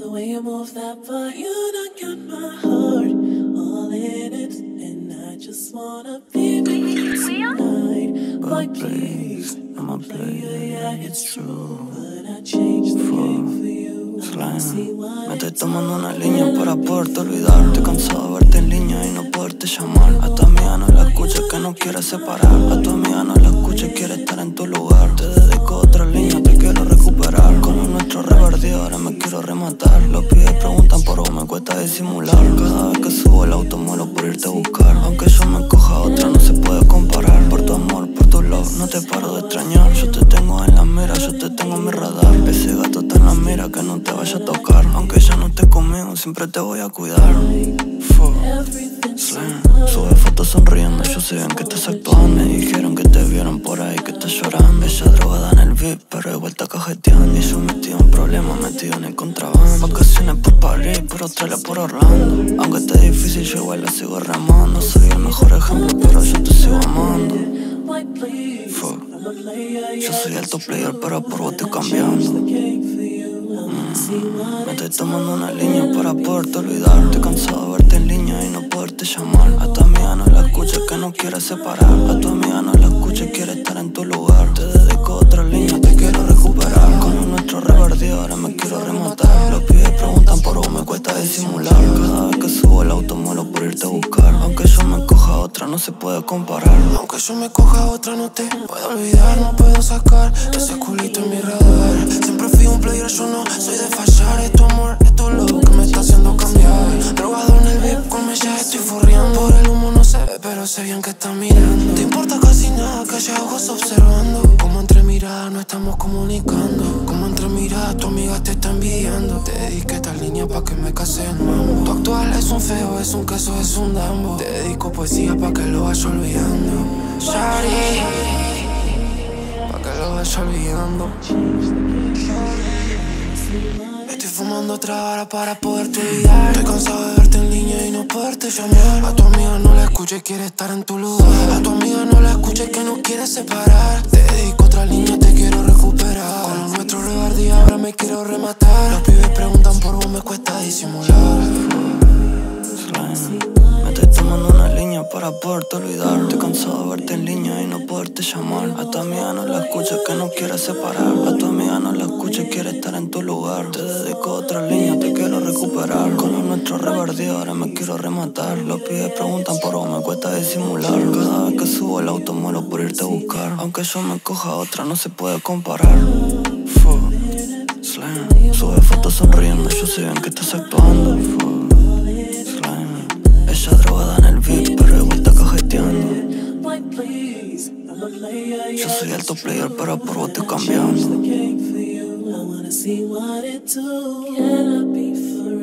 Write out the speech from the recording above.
The way you move that body, you done got my heart all in it, and I just wanna be with you tonight. Boy, please, I'm a player, yeah, it's true, but I changed the game for you. Slime. Me estoy tomando una línea para poderte olvidar. Estoy cansado de verte en línea y no poderte llamar. A tu amiga no la escuches que no quiere separar. A tu amiga no la escuches, quiere estar en tu lugar. Te dedico otra línea, te quiero recuperar. Con lo nuestro revertido, ahora me quiero rematar. Los pibes preguntan por vos, me cuesta disimular. Cada vez que subo el auto muero por irte a buscar. Aunque yo me coja otra, no se puede comparar. Por tu amor, por tu love, no te paro de extrañar. Yo te tengo en la mira, yo te tengo en mi radar. Ese gato está en la mira, que no te vaya a tocar. Aunque ya no estés conmigo, siempre te voy a cuidar. Sube fotos sonriendo, yo sé bien que estás actuando. Me dijeron que te vieron por ahí, que estás llorando. Ella drogada en el VIP, pero de vuelta cajeteando. Y yo metido en problemas, metido en el contrabando. Vacaciones por París, por Australia, por Orlando. Aunque esté difícil, yo igual la sigo remando. Soy el mejor ejemplo, pero yo te sigo amando. Yo soy el top player, pero por vos estoy cambiando. Me estoy tomando una línea para poderte olvidar. Estoy cansado de verte en línea y no poderte llamar. A tu amiga no la escuches que no quiere separar. A tu amiga no la escuches, quiere estar en tu lugar. Te dedico otra línea, te quiero recuperar. Con lo nuestro revertido, ahora me quiero rematar. Los pibes preguntan por vos, me cuesta disimular. Cada vez que subo el auto muero por irte a buscar. Aunque yo me coja otra, no se puede comparar. Aunque yo me coja otra, no te puedo olvidar. No puedo sacar ese culito en mi radar. Siempre fui un player, yo no soy de fallar. Es tu amor, es tu love que me está haciendo cambiar. Drogado en el VIP, con ella estoy forreando. Por el humo no se ve, pero sé bien que está mirando. Te importa casi nada que haya ojos observando. Como entre miradas no estamos comunicando. Como entre miradas tu amiga te está envidiando. Te dediqué esta línea pa' que me case en mambo. Tu actual es un feo, es un queso, es un dambo. Te dedico poesía pa' que lo vaya olvidando. Shari, pa' que lo vaya olvidando. Estoy fumando otra vara para poderte olvidar. Estoy cansado de verte en línea y no poderte llamar. A tu amiga no la escuches, quiere estar en tu lugar. A tu amiga no la escuches, que no quiere separar. Te dedico otra línea, te quiero recuperar. Con lo nuestro reverdí, ahora me quiero rematar. Los pibes preguntan por vos, me cuesta disimular. Me estoy tomando una línea para poderte olvidar. Estoy cansado de verte en línea y no poderte llamar. A tu amiga no la escuches, que no quiere separar. A tu amiga no la escuches, quiere estar en tu lugar. Te dedico otra línea, te quiero recuperar. Con lo nuestro revertido, ahora me quiero rematar. Los pibes preguntan por vos, me cuesta disimular. Cada vez que subo el auto muero por irte a buscar. Aunque yo me coja otra, no se puede comparar. Sube fotos sonriendo, yo sé bien que estás actuando. Ella drogada en el VIP, pero de vuelta cajeteando. Yo soy el top player, pero por vos estoy cambiando.